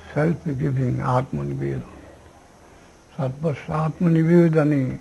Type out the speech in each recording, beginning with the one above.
self-giving Atmanivedana. Sarvasva Atmanivedani.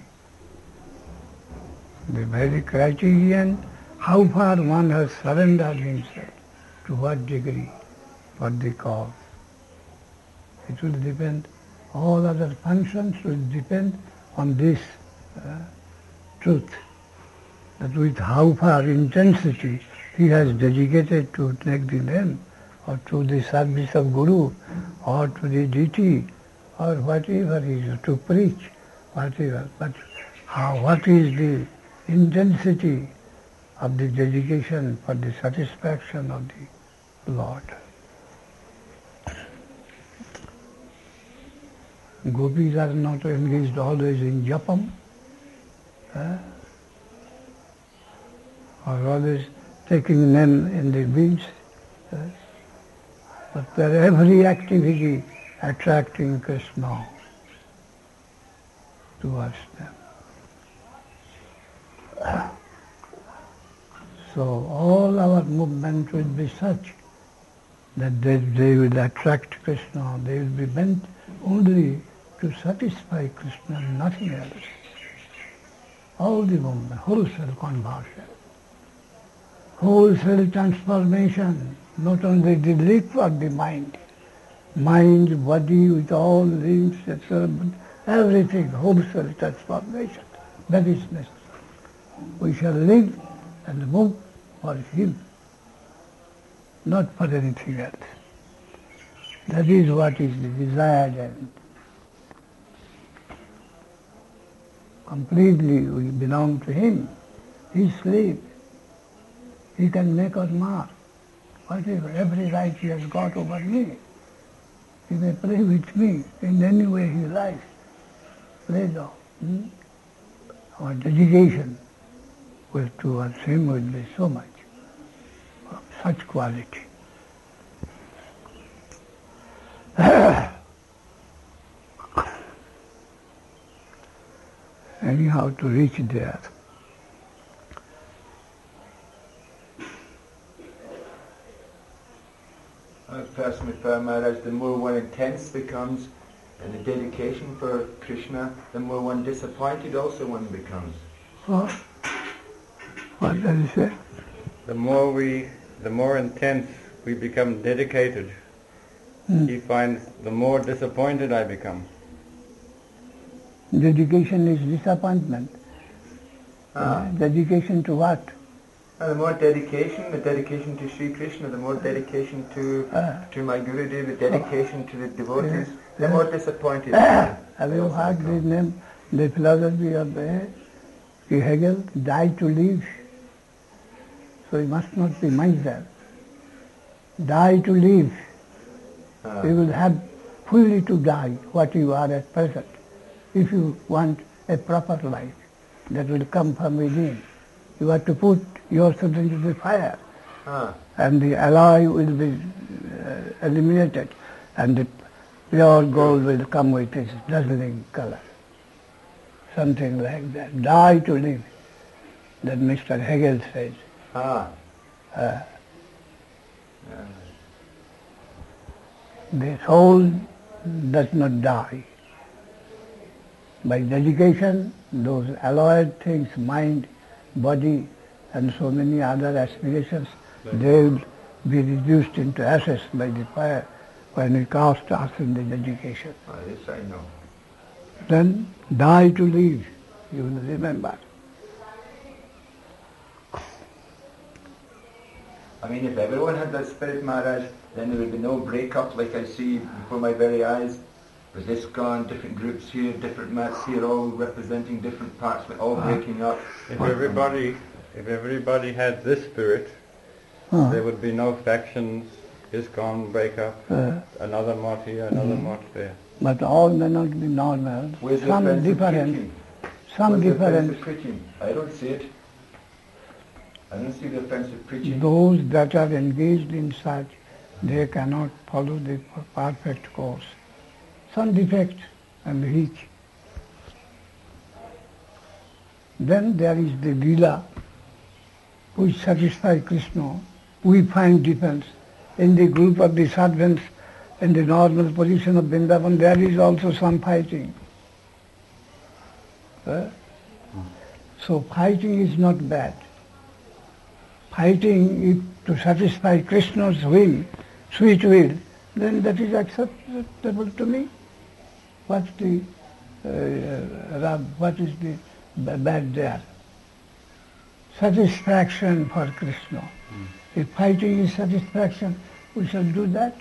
The very criterion, how far one has surrendered himself, to what degree, for the cause. It will depend, all other functions will depend on this truth, that with how far intensity he has dedicated to take the name, or to the service of Guru, or to the deity, or whatever he is to preach, whatever. But what is the intensity of the dedication for the satisfaction of the Lord? Gopis are not engaged always in japam, or always taking name in the beads, but their every activity attracting Krishna towards them. So all our movement will be such that they will attract Krishna, they will be meant only to satisfy Krishna, nothing else. All the movement, wholesale conversion, wholesale transformation, not only the leap of the mind, body with all limbs, etc., but everything, wholesale transformation, that is necessary. We shall live and move for Him, not for anything else. That is what is the desired end. Completely we belong to Him. He sleeps. He can make or mar. Whatever, every right He has got over me. He may play with me in any way He likes. Play on. Our dedication towards Him will be so much, of such quality. Anyhow, to reach there, I personally found, Maharaj, the more one intense becomes in the dedication for Krishna, the more one disappointed also one becomes. What does he say? The more intense we become dedicated, he finds the more disappointed I become. Dedication is disappointment. Dedication to what? And the more dedication, the dedication to Sri Krishna, the more dedication to my Gurudev, the dedication to the devotees, the more disappointed. Have you heard the name, the philosophy of Hegel, die to live? So you must not be miser. Die to live. You will have fully to die what you are at present, if you want a proper life that will come from within. You have to put yourself into the fire, and the alloy will be eliminated, and the pure gold will come with its dazzling color. Something like that. Die to live. That Mr. Hegel says. The soul does not die. By dedication, those alloyed things, mind, body, and so many other aspirations, they will be reduced into ashes by the fire when we cast us in the dedication. This I know. Then die to live, you will remember. I mean, if everyone had that spirit, Maharaj, then there would be no break-up like I see before my very eyes. There's this gone, different groups here, different mats here, all representing different parts, but all breaking up. If everybody had this spirit, there would be no factions, ISKCON break up, another mot here, another mot there. But all may not be normal. Where's the Some offense of different. preaching? Some Where's the different. offense of preaching? I don't see it. I don't see the offense of preaching. Those that are engaged in such, they cannot follow the perfect course. Some defect and reach. Then there is the lila, which satisfies Krishna. We find difference in the group of the servants. in the normal position of Vrindavan, there is also some fighting. So fighting is not bad. Fighting, if to satisfy Krishna's will, sweet will, then that is acceptable to me. What is the bad there? Satisfaction for Krishna. If fighting is satisfaction, we shall do that.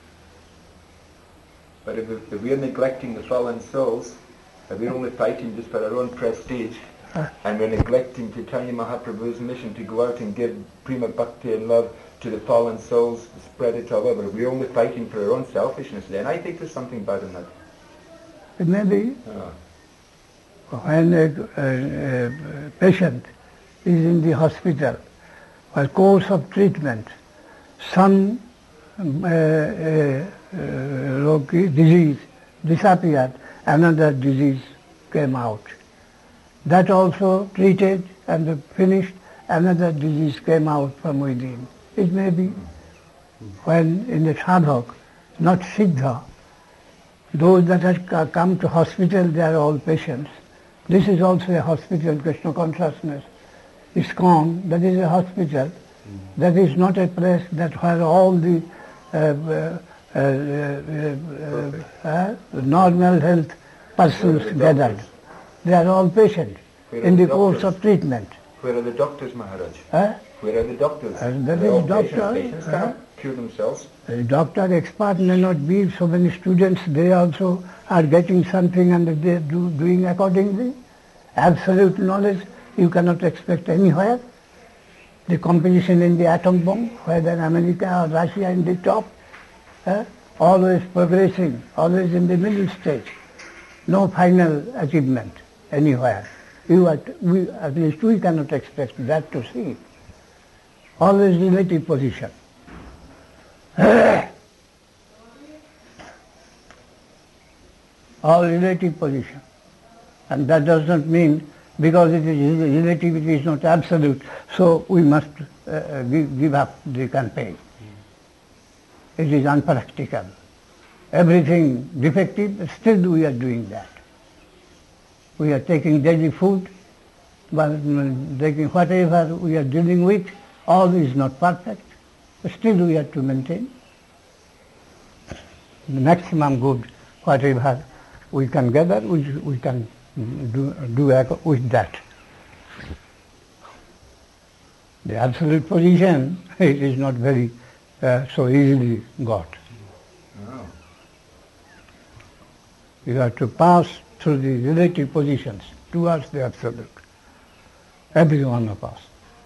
But if we are neglecting the fallen souls, if we're only fighting just for our own prestige, and we're neglecting Chaitanya Mahaprabhu's mission to go out and give prima bhakti and love to the fallen souls, to spread it all over, if we're only fighting for our own selfishness, then I think there's something bad in that. It may be. When a patient is in the hospital, for course of treatment, some disease disappeared, another disease came out. That also treated and finished, another disease came out from within. It may be when in the sadhak, not siddha, those that have come to hospital, they are all patients. This is also a hospital, Krishna consciousness. ISKCON, that is a hospital. That is not a place that where all the normal health persons gathered. They are all patients in the course of treatment. Where are the doctors, Maharaj? Where are the doctors? That is doctor. Patients can't cure themselves. A doctor expert may not be, so many students, they also are getting something and they are doing accordingly. Absolute knowledge you cannot expect anywhere. The competition in the atom bomb, whether America or Russia in the top, always progressing, always in the middle stage. No final achievement anywhere. At least we cannot expect that to see. Always relative position. All relative position. And that does not mean, because it is relative, it is not absolute, so we must give up the campaign. It is unpractical. Everything defective, still we are doing that. We are taking daily food, but taking whatever we are dealing with, all is not perfect. Still we have to maintain the maximum good, whatever we can gather, we can do with that. The absolute position, it is not very so easily got. Oh. You have to pass through the relative positions towards the absolute. Every one of us.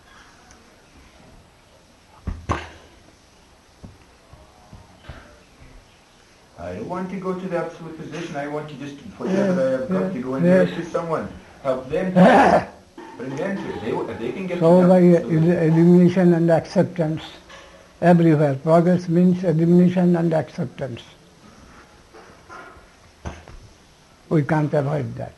I don't want to go to the absolute position. I want to just, whatever I have got, to go and give it to someone. Help them to bring them to it. If they can get So to by that, elimination and acceptance, everywhere. Progress means elimination and acceptance. We can't avoid that.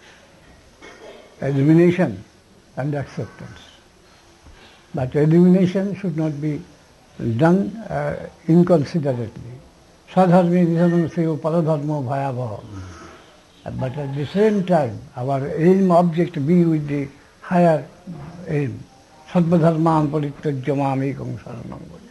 Elimination and acceptance. But elimination should not be done inconsiderately. Sadharmi nisanam seyo paradharmo bhayavaha. But at the same time, our aim, object be with the higher aim. Sarvadharman parityajya mamekam saranam vraja.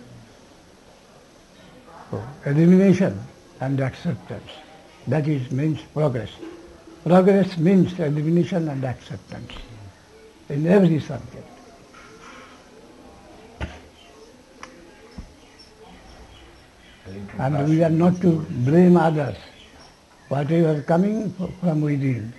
So, elimination and acceptance. That means progress. Progress means elimination and acceptance in every subject. And we are not to blame others. Whatever coming from within.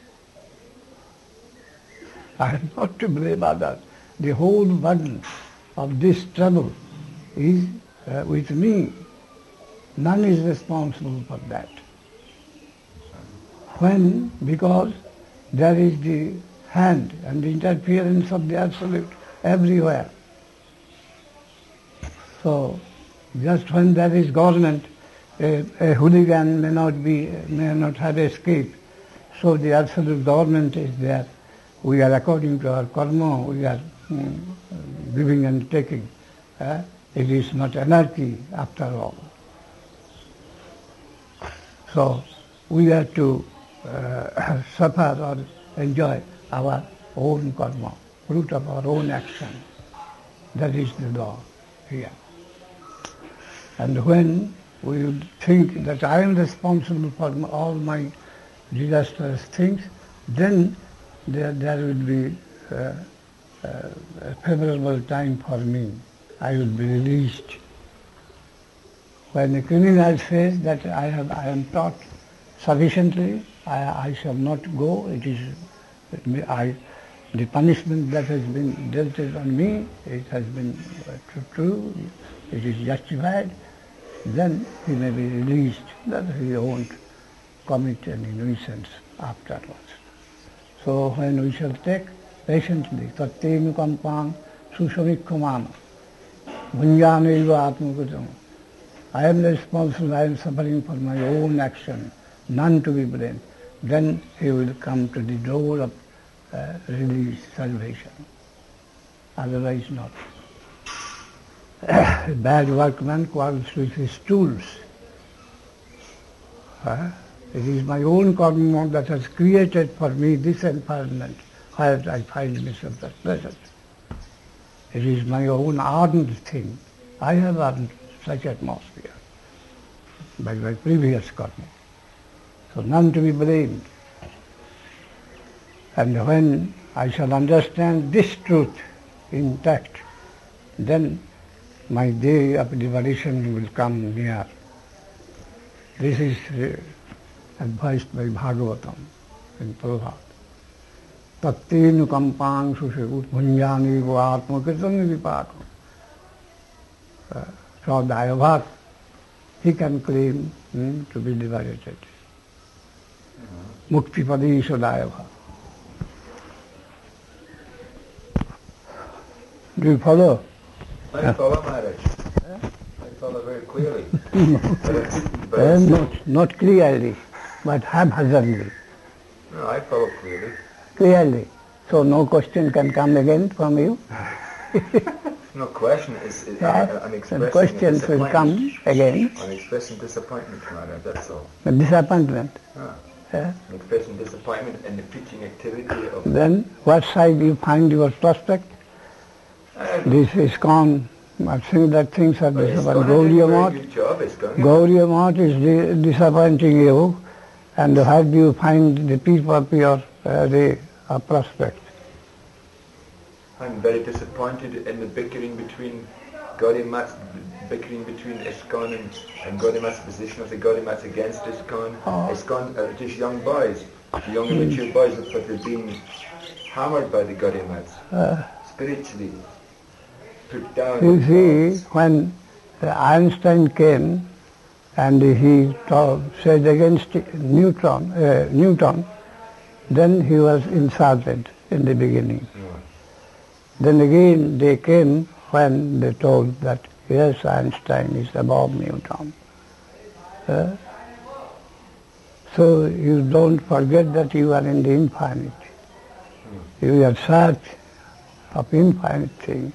I am not to blame others. The whole burden of this trouble is with me. None is responsible for that. When? Because there is the hand and the interference of the Absolute everywhere. So, just when there is government, a hooligan may not have escaped. So the absolute government is there. We are according to our karma, we are giving and taking. It is not anarchy after all. So we have to suffer or enjoy our own karma, fruit of our own action. That is the law here. And when we would think that I am responsible for all my disastrous things, then there will be a favorable time for me. I will be released. When a criminal says that I am taught sufficiently, I shall not go. The punishment that has been dealt on me, it has been true, it is justified, then he may be released, that he won't commit any nuisance afterwards. So when we shall take patiently, tattenu kampang susamikkhumana, bhunjaneva atmakudam, I am responsible, I am suffering for my own action, none to be blamed, then he will come to the door of release, salvation. Otherwise not. A bad workman quarrels with his tools. It is my own karma that has created for me this environment where I find myself at present. It is my own ardent thing. I have earned such atmosphere by my previous karma. So none to be blamed. And when I shall understand this truth intact, then my day of liberation will come near. This is advised by Bhagavatam in Prabhupada. Tattenu kampang susevut bhunjani atma kirtana vipakam. So Dayabhat, he can claim to be liberated. Mukti padisha Dayabhat. Do you follow? I follow, Maharaj. I follow very clearly. Not clearly, but haphazardly. No, I follow clearly. Clearly. So no question can come again from you? No question. I'm expressing questions will come again. I'm expressing disappointment, Maharaj, that's all. Disappointment. I'm expressing disappointment in the preaching activity of... Then what side you find your prospect? This is gone. I think that things are disappointing. Gaudiya Math is disappointing you, and how do you find the peace of your prospect? I'm very disappointed in the bickering between Gaudiya Math's ISKCON and Gaudiya Math's position of the Gaudiya Maths against ISKCON. ISKCON are just young boys, young immature boys, but they're being hammered by the Gaudiya Maths, spiritually. You see, when Einstein came and he said against Newton, then he was insulted in the beginning. Then again they came when they told that yes, Einstein is above Newton. So you don't forget that you are in the infinite. You are search of infinite things.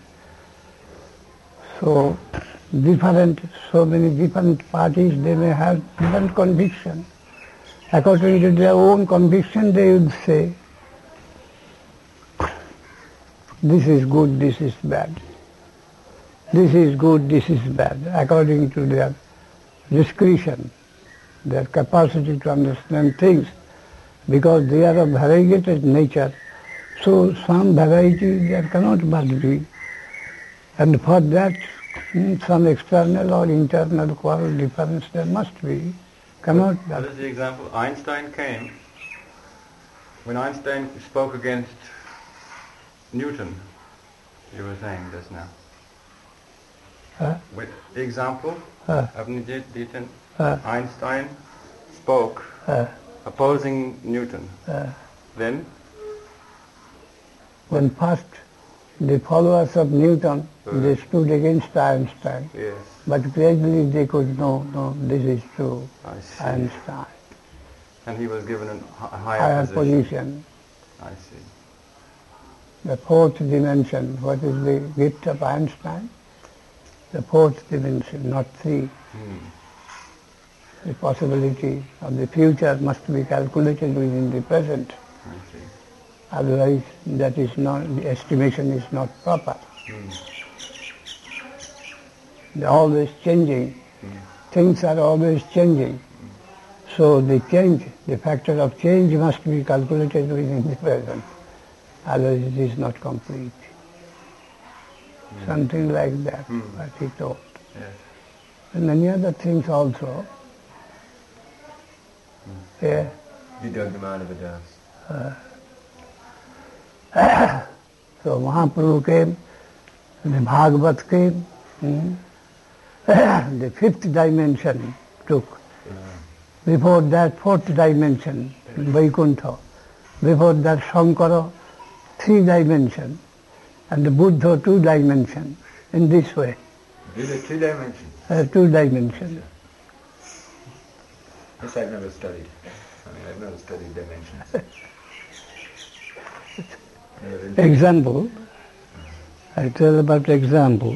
So many different parties, they may have different conviction. According to their own conviction, they would say, this is good, this is bad. This is good, this is bad, according to their discretion, their capacity to understand things, because they are of variegated nature. So some variety there cannot but be. And for that, some external or internal quarrel difference there must be. Cannot. What is the example? Einstein came. When Einstein spoke against Newton, you were saying this now. With the example of Newton, Einstein spoke opposing Newton. Then? When first the followers of Newton, they stood against Einstein. Yes. But gradually they could know, no, this is true, Einstein. And he was given a higher position. I see. The fourth dimension, what is the gift of Einstein? The fourth dimension, not three. the possibility of the future must be calculated within the present. Otherwise, that is not, the estimation is not proper. They're always changing. Things are always changing. So the change, the factor of change must be calculated within the present. Otherwise it is not complete. Something like that, what he told. Yes. And many other things also. Yeah. So Mahaprabhu came, the Bhagavad came, the fifth dimension took. Before that, fourth dimension, Vaikuntha. Before that, Shankara, 3 dimensions. And the Buddha, 2 dimensions. In this way. These are 2 dimensions? 2 dimensions. Yes, I've never studied. I've never studied dimensions. Example. I tell about example.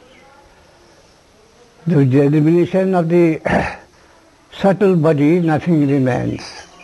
The elimination of the subtle body, nothing remains.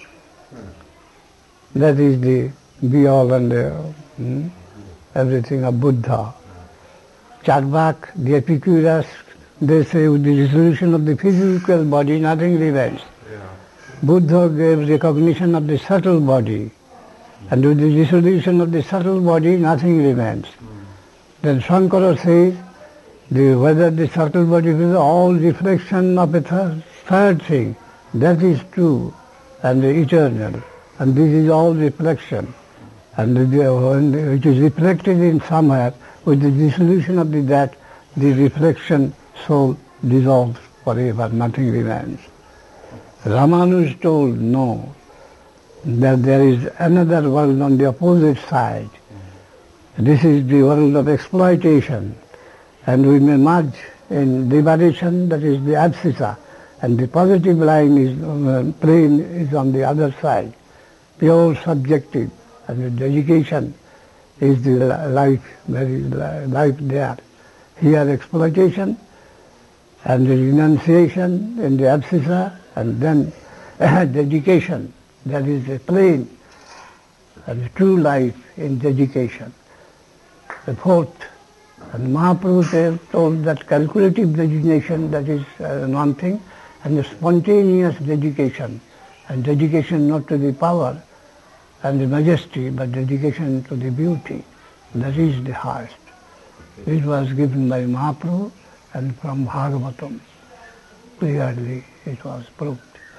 That is the be-all and everything of Buddha. Charvak, the Epicurus, they say with the dissolution of the physical body, nothing remains. Buddha gave recognition of the subtle body, and with the dissolution of the subtle body, nothing remains. Then Shankara says, whether the subtle body is all reflection of a third thing, that is true and eternal, and this is all reflection, and it is reflected in somewhere. With the dissolution of that, the reflection soul dissolves forever, nothing remains. Ramanuj told no, that there is another world on the opposite side. This is the world of exploitation, and we may merge in liberation, that is the abscissa, and the positive line is plane is on the other side, pure subjective, and the dedication is the life, very life there. Here exploitation and the renunciation in the abscissa, and then dedication, that is the plane, and the true life in dedication. The fourth, and Mahaprabhu told that calculative dedication, that is one thing, and the spontaneous dedication, and dedication not to the power and the majesty, but dedication to the beauty. That is the highest. It was given by Mahaprabhu, and from Bhagavatam clearly it was proved.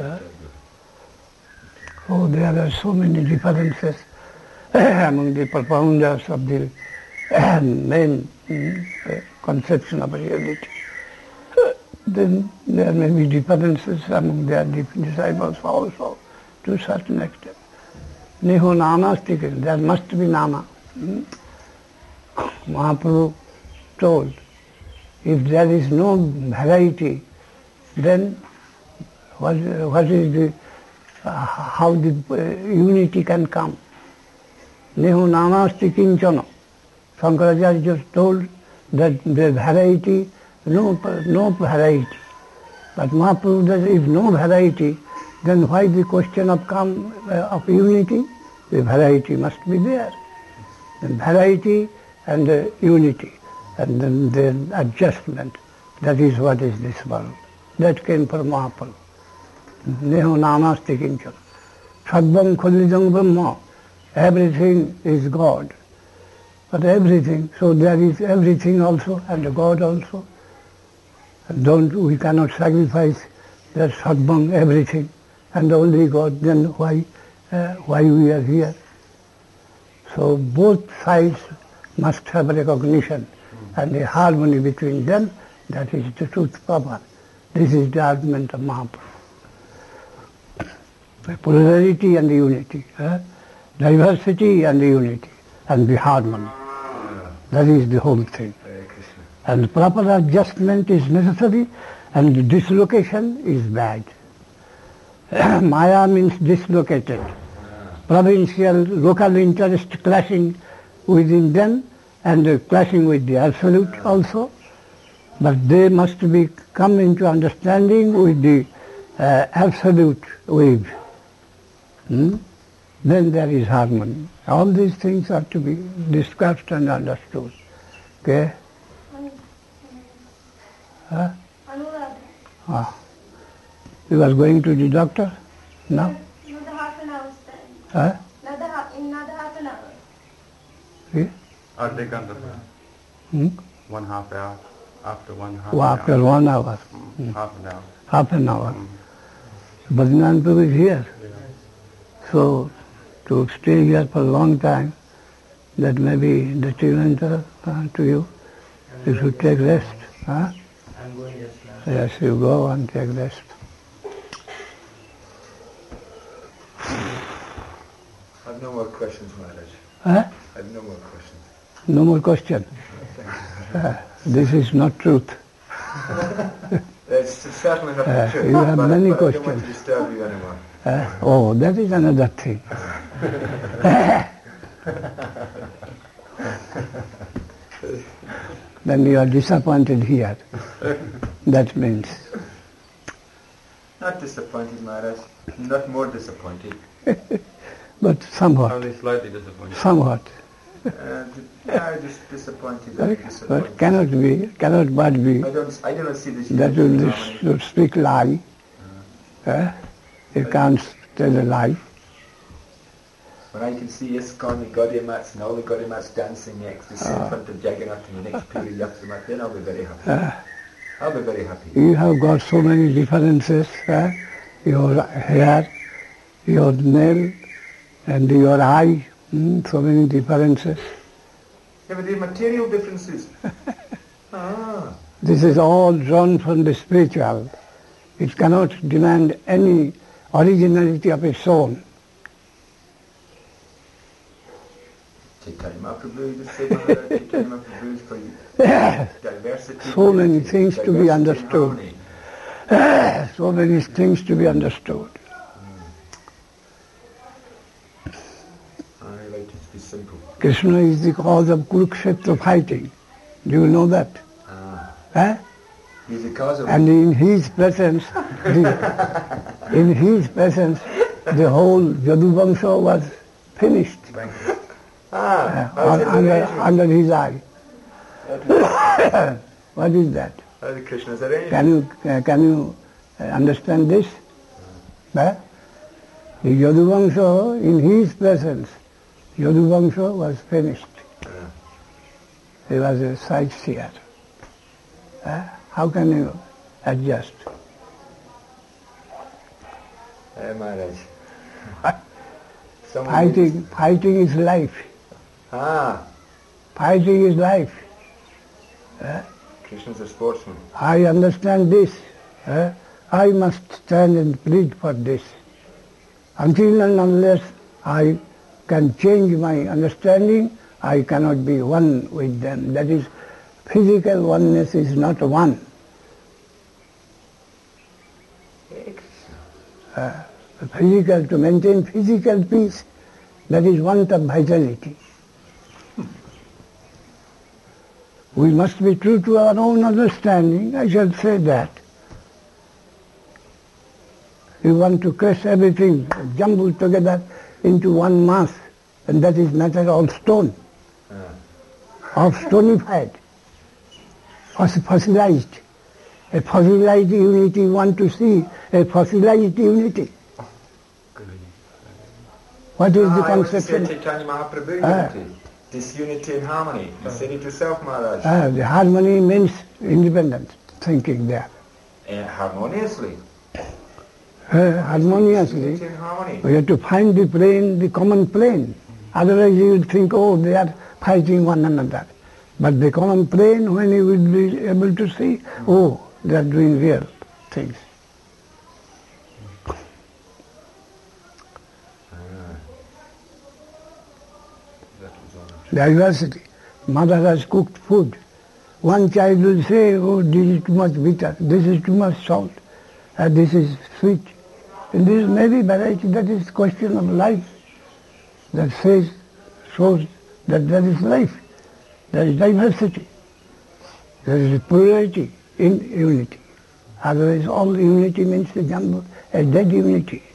Oh, there are so many differences among the propounders of the main conception of reality. Then there may be differences among their disciples also, to a certain extent. Neho namastikam, there must be nama. Mahaprabhu told, if there is no variety, then what is the how the unity can come? Neho namasti kinchana. Shankaracharya told that the variety, no variety. But Mahaprabhu says, if no variety, then why the question of unity? The variety must be there. The variety and the unity, and then the adjustment. That is what is this world. That came from Mahaprabhu. Neho namasti kinchana. Sarvam khalidam brahma. Everything is God. But everything, so there is everything also, and the God also. We cannot sacrifice that Sadbang, everything, and only God, then why we are here? So both sides must have recognition, and the harmony between them, that is the truth power. This is the argument of Mahaprabhu. The polarity and the unity, diversity and the unity, and the harmony. That is the whole thing. And proper adjustment is necessary, and dislocation is bad. Maya means dislocated. Provincial, local interest clashing within them, and clashing with the absolute also. But they must come into understanding with the absolute wave, then there is harmony. All these things are to be discussed and understood. Okay? You are going to the doctor now? Another half an hour's time. Huh? Another half an hour. Yeah? आधे घंटे Hmm? 1/2 hour. After After 1 hour. half an hour. Half an hour. Bhajnanpur is here. So to stay here for a long time, that may be detrimental to you. You should take rest. Huh? I'm going just now. Yes, you go and take rest. I have no more questions, Maharaj. Huh? I have no more questions. No more question. This is not truth. It's certainly not the truth. you have but, many but I don't want questions. to disturb you anymore. Oh, that is another thing. Then you are disappointed here. That means. Not disappointed, Maharaj. Not more disappointed. But somewhat. Only slightly disappointed. Somewhat. Just disappointed. But cannot be, cannot but be. I don't see this. That will speak lie. You can't tell a lie. When I can see ISKCON, the Gaudiya Mats and all the Gaudiya Mats dancing ecstasy in front of Jagannath in the next Puri Yaksamat, then I'll be very happy. I'll be very happy. You have got so many differences. Your hair, your nail, and your eye, so many differences. Yeah, but they're material differences. This is all drawn from the spiritual. It cannot demand any originality of its own. Chaitanya Mahaprabhu, just say Maharaj, Chaitanya Mahaprabhu is for you. Diversity. So many things to be diversity and understood. harmony. So many things to be understood. I like it to be simple. Krishna is the cause of Kurukshetra fighting. Do you know that? He's the cause of And in his presence, the whole Yaduvansha was finished under his eye. What is that? Krishna's arrangement. Can you understand this? The Yaduvansha, in his presence, Yaduvansha was finished. He was a sightseer. How can you adjust? Maharaj. Fighting is life. Fighting is life. Krishna's a sportsman. I understand this. I must stand and plead for this. Until and unless I can change my understanding, I cannot be one with them. That is, physical oneness is not one. To maintain physical peace, that is want of vitality. We must be true to our own understanding, I shall say that. You want to crush everything, jumble together into one mass, and that is matter of stone, of stonified, fossilized. A fossilized unity, you want to see a fossilized unity. What is the conception? Chaitanya Mahaprabhu unity. Disunity and harmony. Unity to self, Maharaj. The harmony means independent thinking there. Harmoniously. Harmoniously. Unity and harmony. We have to find the plane, the common plane. Otherwise you will think, oh, they are fighting one another. But the common plane, when you will be able to see, oh, they are doing real things. Diversity. Mother has cooked food. One child will say, oh, this is too much bitter, this is too much salt, and this is sweet. And this may be variety, that is question of life. That shows that there is life, there is diversity, there is plurality in unity. Otherwise all unity means a dead unity.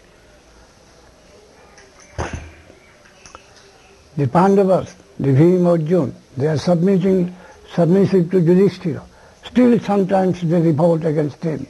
The Pandavas, the Bhima Arjuna, they are submissive to Yudhishthira. Still sometimes they revolt against him.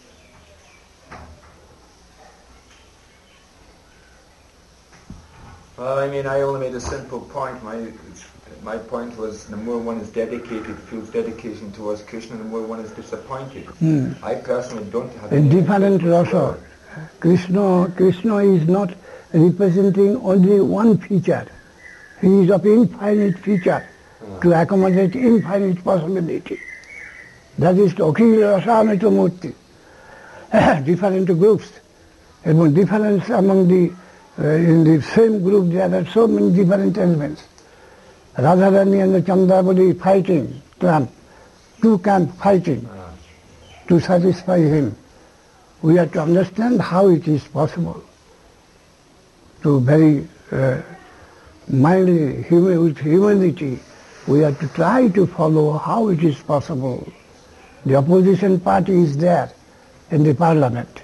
Well, I mean, I only made a simple point. My point was the more one is dedicated, feels dedication towards Krishna, the more one is disappointed. I personally don't have a different rasa. Krishna is not representing only one feature. He is of infinite feature to accommodate infinite possibility. That is Akhil Rasamrita Murti. Different groups. And difference among in the same group there are so many different elements. Radharani and the Chandravali fighting, two camp fighting to satisfy him. We have to understand how it is possible to very mildly, with humility, we have to try to follow how it is possible. The opposition party is there in the parliament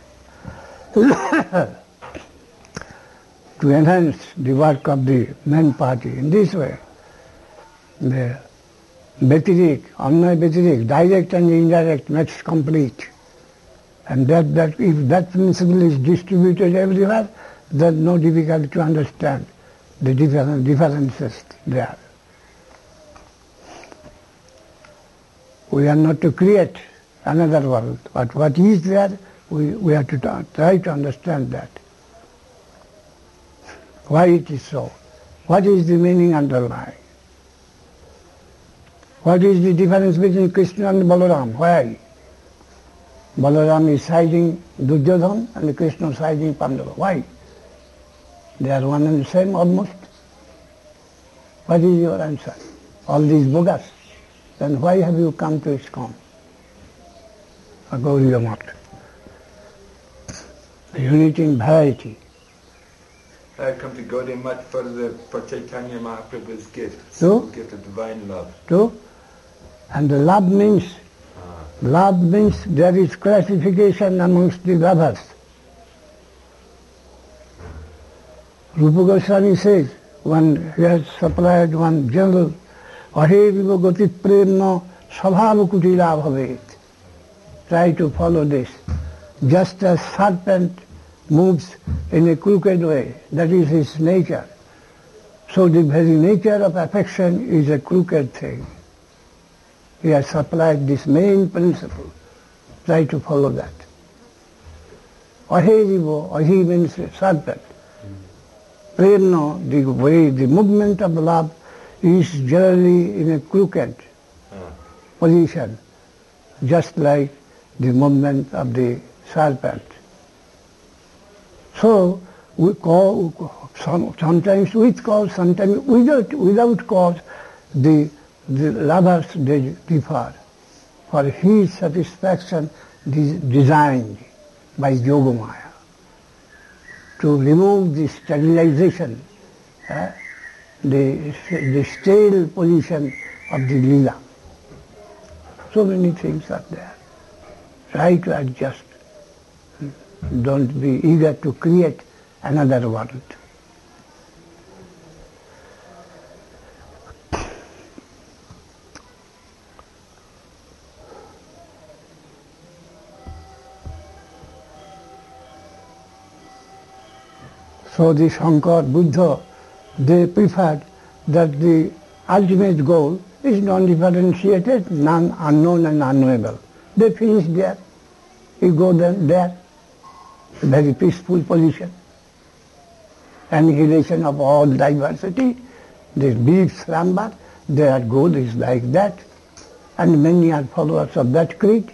to enhance the work of the main party. In this way, the Vatirik, Annay Vatirik, direct and indirect makes complete. And that if that principle is distributed everywhere, then no difficulty to understand the differences there. We are not to create another world, but what is there, we have to try to understand that. Why it is so? What is the meaning underlying? What is the difference between Krishna and Balaram? Why? Balaram is siding Duryodhana and Krishna siding Pandava. Why? They are one and the same almost. What is your answer? All these bogus. Then why have you come to ISKCON? Or Gauriya Math? Unity in variety. I come to Gaudiya Math for Chaitanya Mahaprabhu's gift. So? Gift of divine love. True? And the love means there is classification amongst the lovers. Rupa Goswami says, when he has supplied one general, Aheviva gati premna sabhava kutila bhavet. Try to follow this. Just as serpent moves in a crooked way, that is his nature. So the very nature of affection is a crooked thing. He has supplied this main principle. Try to follow that. Aheviva, ahi means serpent. Premna, the way, the movement of love is generally in a crooked position, just like the movement of the serpent. So we call, sometimes with cause, sometimes without cause, the lovers they differ. For his satisfaction designed by Yogamaya to remove the sterilization, the stale position of the lila. So many things are there. Try to adjust. Don't be eager to create another world. So the Shankar, Buddha, they preferred that the ultimate goal is non-differentiated, non-unknown and unknowable. They finish there. You go there, very peaceful position. Annihilation of all diversity. This big slumber, their goal is like that. And many are followers of that creed.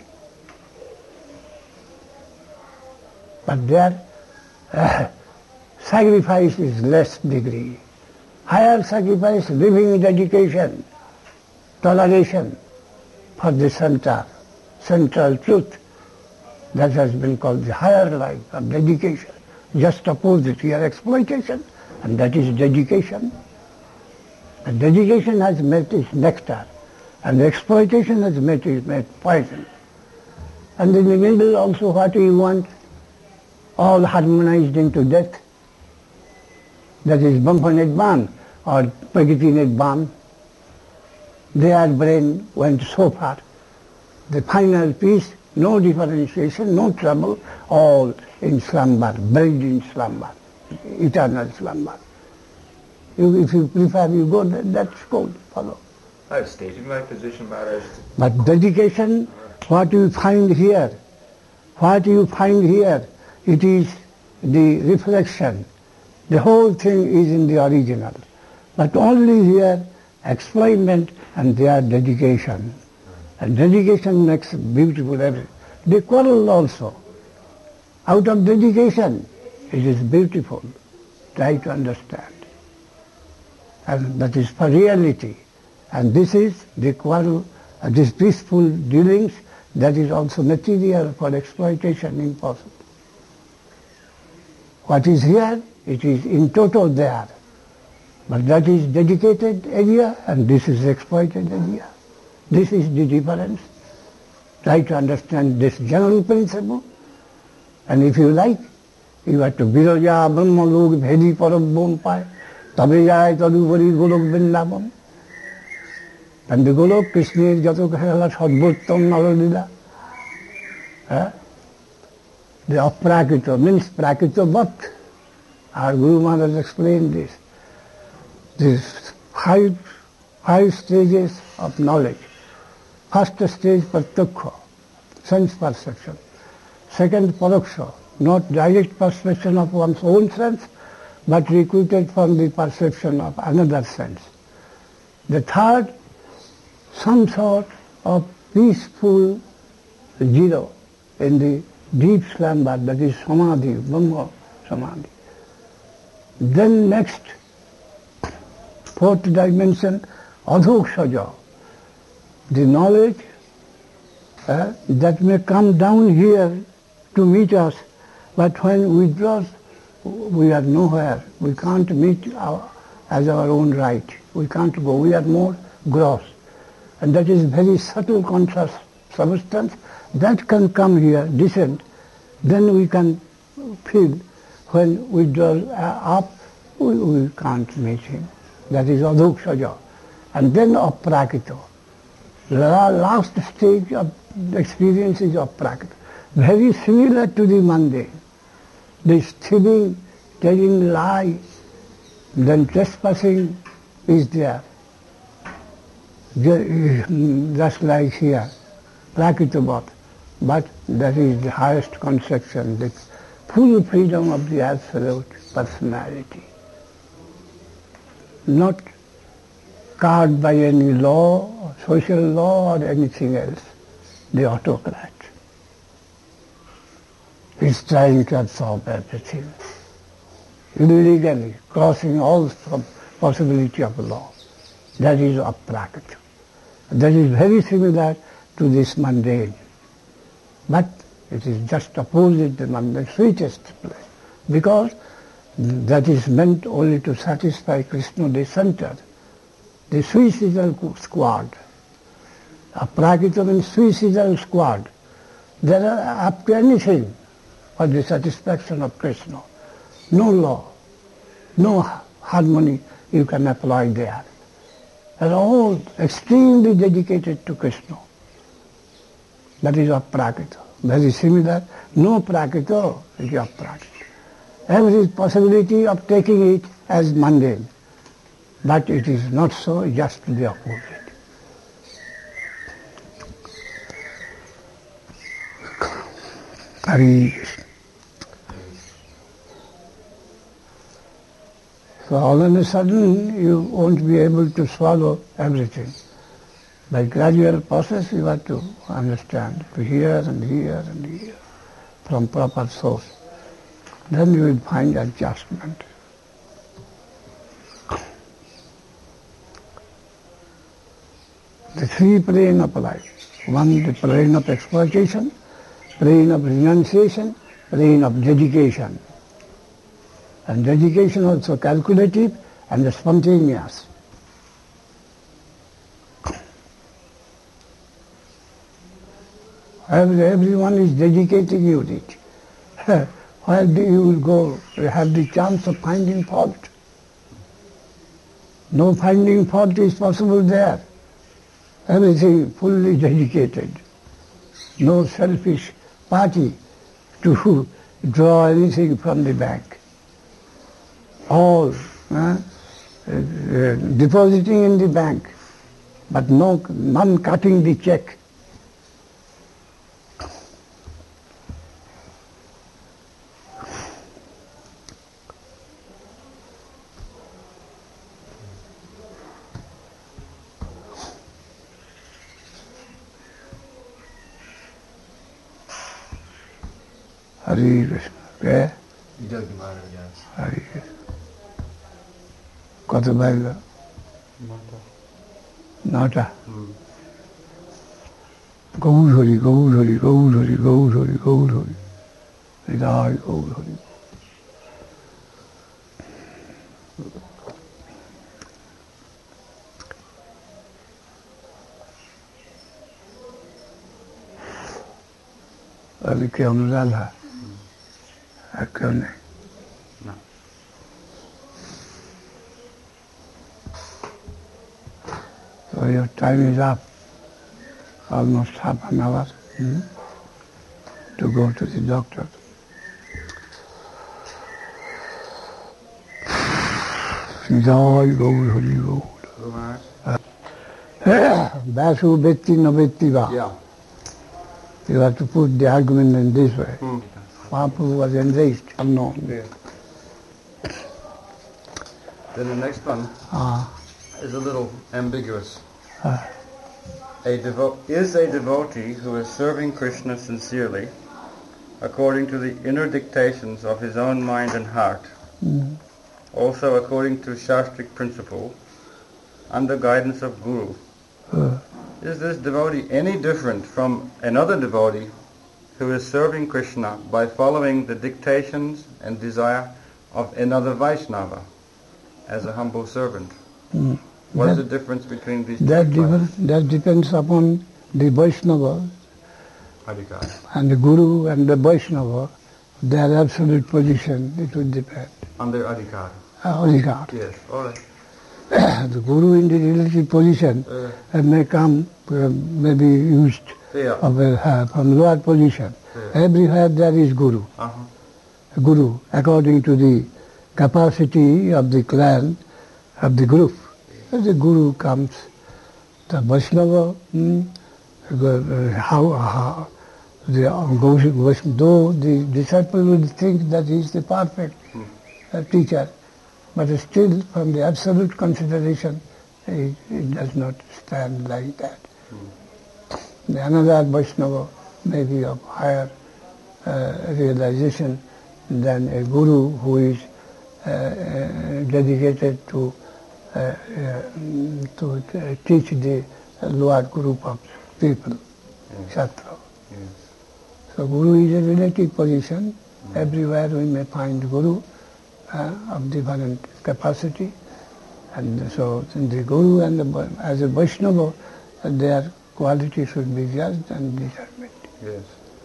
But their sacrifice is less degree. Higher sacrifice, living dedication, toleration for the central truth. That has been called the higher life of dedication. Just opposite here, exploitation, and that is dedication. And dedication has met its nectar, and exploitation has met its poison. And in the middle also what do you want? All harmonized into death. That is Brahma Nibbana or Pragati Nibbana. Their brain went so far. The final peace, no differentiation, no trouble, all in slumber, buried in slumber, eternal slumber. If you prefer, you go, that's good, follow. I've stated my position, Maharaj. But dedication, what you find here, it is the reflection. The whole thing is in the original. But only here, exploitment and their dedication. And dedication makes beautiful everything. They quarrel also. Out of dedication, it is beautiful. Try to understand. And that is for reality. And this is the quarrel, these peaceful dealings, that is also material for exploitation impossible. What is here, it is in total there. But that is dedicated area and this is exploited area. This is the difference. Try to understand this general principle. And if you like, you have to Viraja Brahma Log Bhedi Param Bon Pai Tabe Jai Tadupari Golok Vrindavan. And the Golok Krishna is Jato Kahela Sadbhuttam Nalalila. The Aprakita means Prakita Bhat. Our Guru Maharaj explained this. These five stages of knowledge. First stage Pratyakha, sense perception. Second Paraksha, not direct perception of one's own sense, but recruited from the perception of another sense. The third, some sort of peaceful zero in the deep slumber, that is Samadhi, Brahma Samadhi. Then next, fourth dimension, Adhokshaja, the knowledge that may come down here to meet us, but when we withdraws, we are nowhere. We can't meet as our own right. We can't go. We are more gross. And that is very subtle conscious substance that can come here, descend. Then we can feel when we draw up, we can't meet him. That is Adhokshaja. And then Aprakita. The last stage of the experience is Aprakita. Very similar to the mundane. The stealing, telling lies, then trespassing is there. Just like here, Prakita. But that is the highest conception, the full freedom of the absolute personality. Not caught by any law, social law or anything else, the autocrat. He's trying to absorb everything, illegally, crossing all possibility of law. That is Aprakita. That is very similar to this mundane. But it is just opposite the mundane, sweetest place. Because that is meant only to satisfy Krishna, the center, the suicidal squad. Aprakita means suicidal squad. They are up to anything for the satisfaction of Krishna. No law, no harmony you can apply there. They are all extremely dedicated to Krishna. That is Aprakita. Very similar. No Prakita is Aprakita. Every possibility of taking it as mundane. But it is not so, just the opposite. So all of a sudden you won't be able to swallow everything. By gradual process you have to understand, to hear and hear and hear from proper source. Then you will find adjustment. The three plane of life. One, the plane of exploitation, plane of renunciation, plane of dedication. And dedication also calculative and spontaneous. Everyone is dedicating you it. Where do you go? You have the chance of finding fault. No finding fault is possible there. Everything fully dedicated. No selfish party to draw anything from the bank. All depositing in the bank, but none cutting the check. Hare Krishna. Okay? Hare Krishna. কত বাজলো? 9টা। গৌর হরি গৌর হরি গৌর হরি গৌর হরি গৌর হরি হৃদয় গৌর হরি। अभी क्या अनुदान है? क्यों नहीं? So your time is up, almost half an hour to go to the doctor. Joy, Gaur, Hari, Gaur. Basu Betti no Bettiva. Yeah. You have to put the argument in this way. Mahaprabhu was enraged, unknown. Yeah. Then the next one is a little ambiguous. Is a devotee who is serving Krishna sincerely, according to the inner dictations of his own mind and heart, also according to Shastric principle, under guidance of Guru, is this devotee any different from another devotee who is serving Krishna by following the dictations and desire of another Vaishnava as a humble servant? What is the difference between these two? That depends upon the Vaishnava and the Guru and the Vaishnava, their absolute position. It will depend. On their adhikar. Adhikar. Yes, all right. The Guru in the relative position may come, may be used from lower position. Everywhere there is Guru. Guru, according to the capacity of the clan, of the group. As the Guru comes, the Vaishnava, though the disciple will think that he is the perfect teacher, but still from the absolute consideration, it does not stand like that. Another Vaishnava may be of higher realization than a Guru who is dedicated to teach the lower group of people, Shastra. So Guru is a relative position. Everywhere we may find Guru of different capacity, and so the Guru and as a Vaishnava, their quality should be judged and determined. Yes.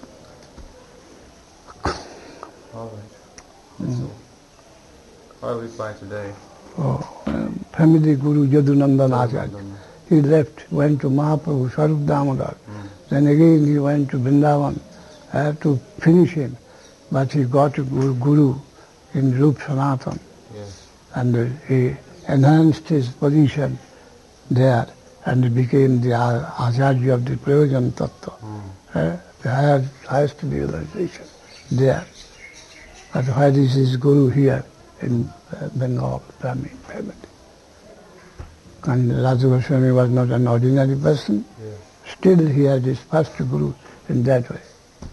All right. That's all. I'll reply today. Family Guru Yadunandan Acharya. He left, went to Mahaprabhu, Swarup Damodar. Then again he went to Vrindavan. I had to finish him. But he got a Guru in Rup Sanatan. Yes. And he enhanced his position there and became the Acharya of the Prayojan Tattva. The highest realization there. But where is his Guru here in Bengal, Brahmin family? And Radha Goswami was not an ordinary person. Still he had his first Guru in that way.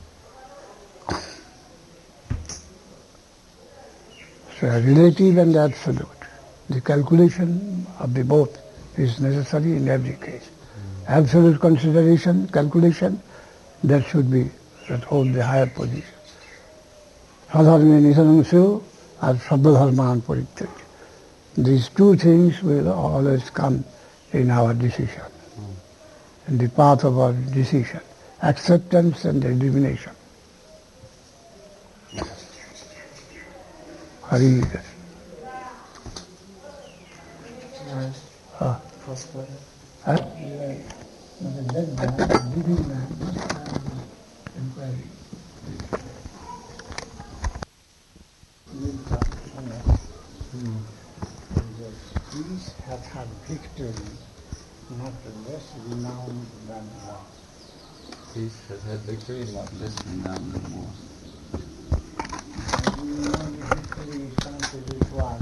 So relative and absolute. The calculation of the both is necessary in every case. Absolute consideration, calculation, that should be, that hold the higher position. Sadharme nisanamsu or Sabdharman Parityaj. These two things will always come in our decision, in the path of our decision. acceptance and elimination. Hari Krishna. Huh? Peace hath had victory, not less renowned than war. Peace has had victory, not less renowned than war. You know the victory is something which was.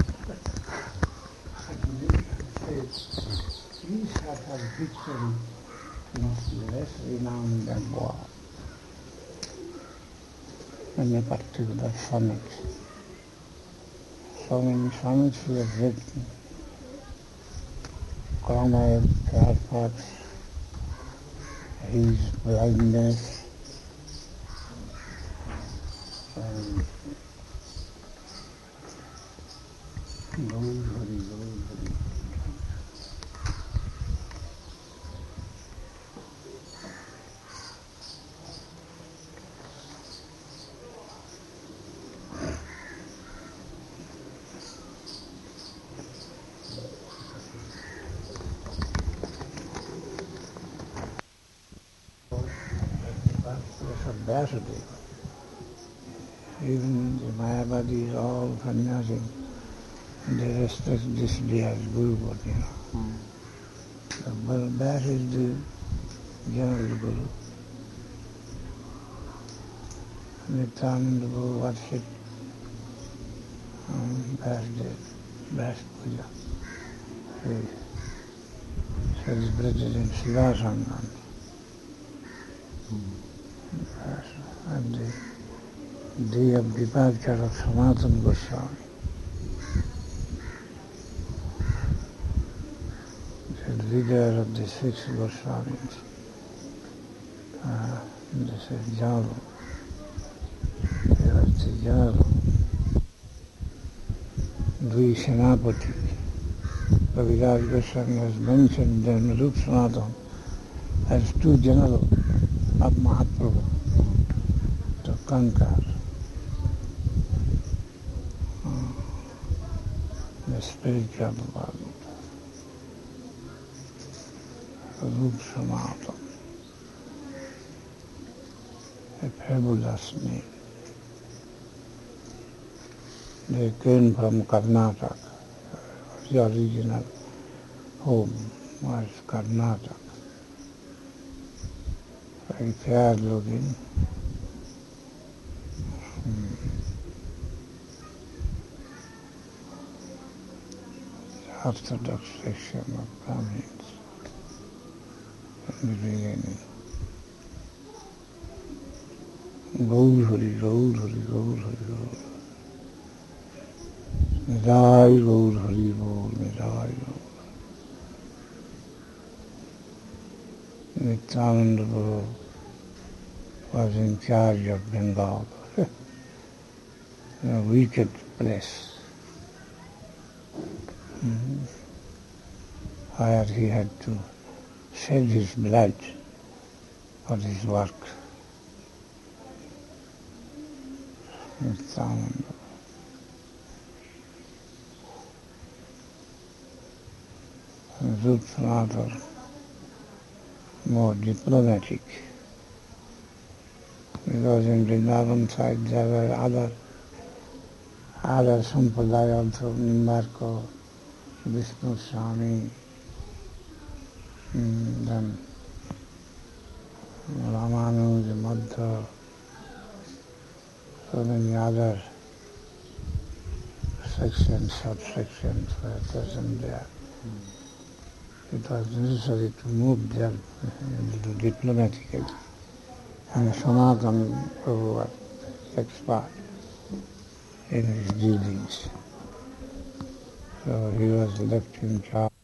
Peace hath had victory, not less renowned than war. In a particular sonnet. So many sonnets we have written. Carmel, Fairfax, his blindness, and Hari. Vasudev. Even the Mayavadis, all sannyasis, they respect this day as Guru, but that is the general Guru. Nityananda Guru worship Vyas Puja. He celebrated in Shiva Sangam. And the day of departure of Sanatana Goswami. The leader of the six Goswamis. This is Jalu. He was the Jalu. Dvi Senapati. Kaviraj Goswami has mentioned them, Rup Sanatana, as two generals of Mahaprabhu to conquer the spiritual world. Rup Sanatana, a fabulous name. They came from Karnataka. The original home was Karnataka. Very fair looking. The Orthodox section of Brahmins in the beginning. Gaur Hari, Gaur Hari, Gaur Hari, Gaur Hari. Nidai Gaur Hari Bol, Nidai Gaur. Nityananda Guru was in charge of Bengal, a wicked place, where he had to shed his blood for his work. Nityananda. Rup Sanatana, more diplomatic, because in Vrindavan side there were other Sampradaya also, Nimbarko, Vishnu Swami, then Ramanuja, Madhva, so many other sections, subsections were present there. It was necessary to move there diplomatically. And Sanatana Prabhu was expert in his dealings. So he was left in charge.